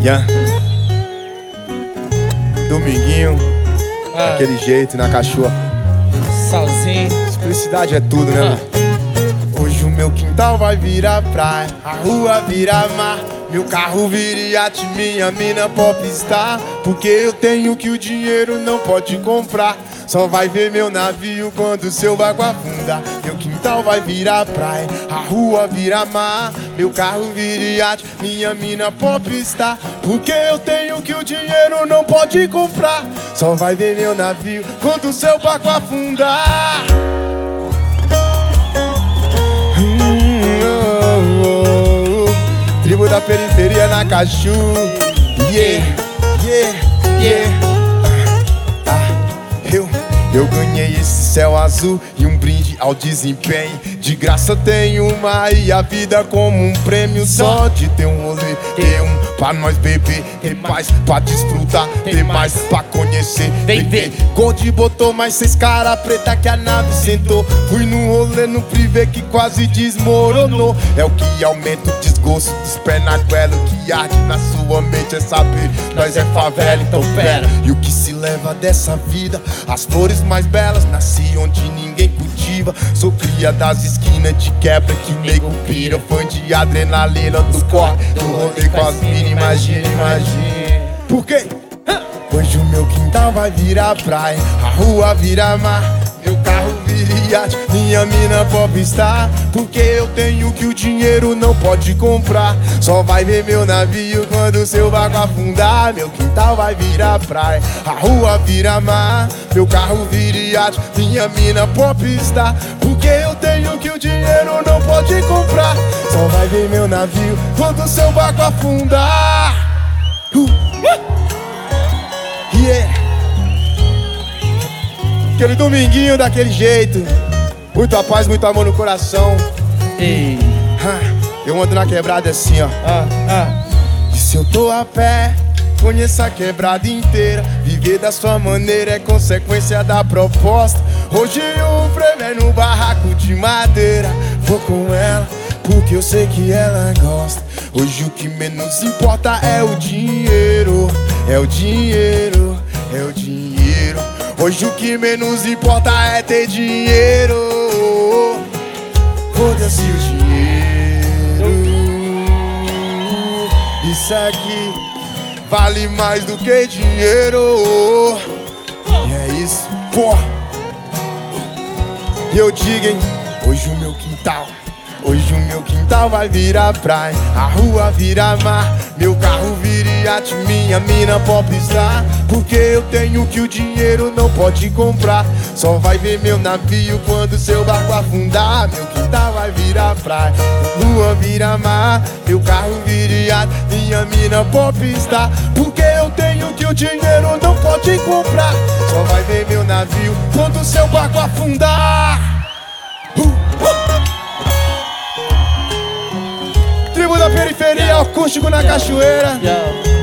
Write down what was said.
Yeah. Dominguinho, daquele jeito, na cachorra. Sozinho. Simplicidade é tudo, né, mano? Hoje o meu quintal vai virar praia, a rua virar mar, meu carro vira iate, minha mina popstar. Porque eu tenho o que o dinheiro não pode comprar. Só vai ver meu navio quando o seu barco afundar. Meu quintal vai virar praia, a rua vira mar, meu carro vira iate, minha mina popstar. Porque eu tenho o que o dinheiro não pode comprar. Só vai ver meu navio quando o seu barco afundar. Tribo da periferia na Cachu. Yeah, yeah, yeah. Eu ganhei esse céu azul e um brinde ao desempenho. De graça tenho uma e a vida como um prêmio. Só de ter um rolê, ter um pra nós beber, ter mais pra desfrutar, ter mais pra conhecer. Viver. Gold botou mais 6 cara preta que a nave sentou. Fui num rolê no privê que quase desmoronou. É o que aumenta o desgosto dos pés na goela. O que arde na sua mente é saber nós é favela, então pera. E o que se leva dessa vida? As flores mais belas, nasci onde ninguém cultiva. Sou cria das esquinas de quebra que nego pira. Fã de adrenalina do corre, do rolê com as minas, imagina, imagina. Por quê? Hoje o meu quintal vai virar praia, a rua vira mar, meu carro vira iate, minha mina popstar. Porque eu tenho o que o dinheiro não pode comprar. Só vai ver meu navio quando o seu barco afundar. Meu quintal vai virar praia, a rua vira mar, meu carro vira iate, minha mina popstar. Porque eu tenho o que o dinheiro não pode comprar. Só vai ver meu navio quando o seu barco afundar. Yeah. Aquele dominguinho daquele jeito, muita paz, muito amor no coração. Ei. Eu ando na quebrada assim, ó. E se eu tô a pé, conheço a quebrada inteira. Viver da sua maneira é consequência da proposta. Hoje o prêmio é no barraco de madeira. Vou com ela porque eu sei que ela gosta. Hoje o que menos importa é o dinheiro. É o dinheiro, é o dinheiro. Hoje o que menos importa é ter dinheiro. Foda-se o dinheiro. Isso aqui vale mais do que dinheiro. E é isso, porra. E eu digo, hein, hoje o meu quintal, hoje o meu quintal vai virar praia, a rua vira mar, meu carro vira iate, minha mina popstar. Porque eu tenho o que o dinheiro não pode comprar. Só vai ver meu navio quando seu barco afundar. Meu quintal vai virar praia, lua vira mar, meu carro vira iate, minha mina popstar. Porque eu tenho o que o dinheiro não pode comprar. Só vai ver meu navio quando seu barco afundar. Tribo da periferia, acústico na cachoeira.